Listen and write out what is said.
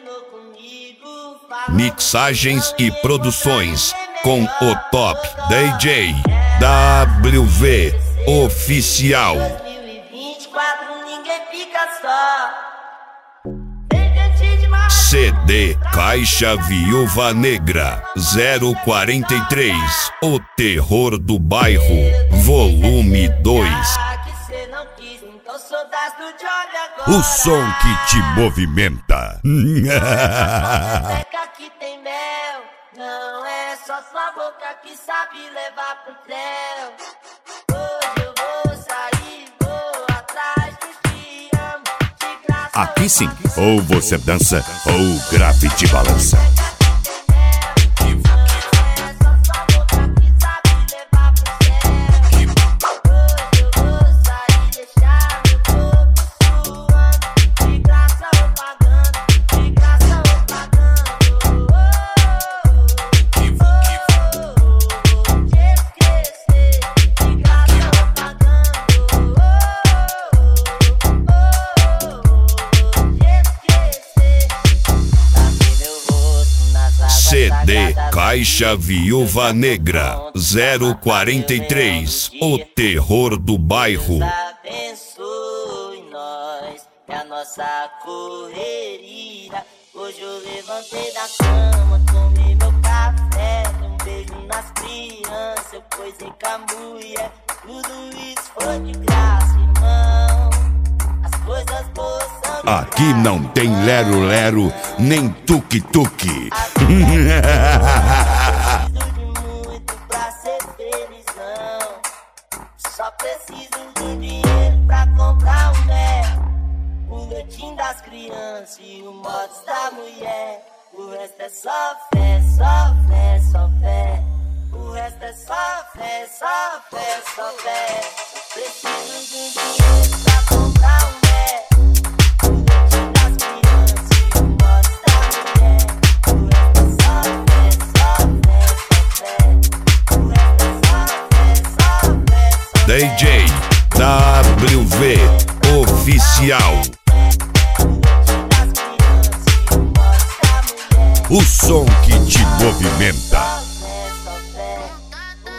Mixagens e produções com o Top DJ WV Oficial. 2024 ninguém fica só. CD Caixa Viúva Negra 043, O Terror do Bairro, Volume 2. O som que te movimenta. Aqui tem mel, não é só sua boca que sabe levar pro céu. Hoje eu vou sair, vou atrás dos que amo, de graça. Aqui sim, ou você dança ou o grave te balança. CD Caixa Viúva Negra 043, O Terror do Bairro. Abençoe nós, é a nossa correria. Hoje eu levantei da cama, tomei meu café, um beijo nas crianças, eu coisei com a mulher. Tudo isso foi de graça, irmão. As coisas boas são de Aqui não tem lero-lero, nem tuque-tuque. Preciso de muito pra ser felizão. Só preciso de dinheiro pra comprar um mel, o leitinho das crianças e o modos da mulher. O resto é só fé, só fé, só fé. O resto é só fé, só fé, só fé. Preciso de dinheiro pra comprar um mel, o leitinho das crianças e o modos da mulher. O resto é só fé, só fé, só fé. O resto é só fé, só fé, só fé. DJ WV Oficial. O som que te movimenta.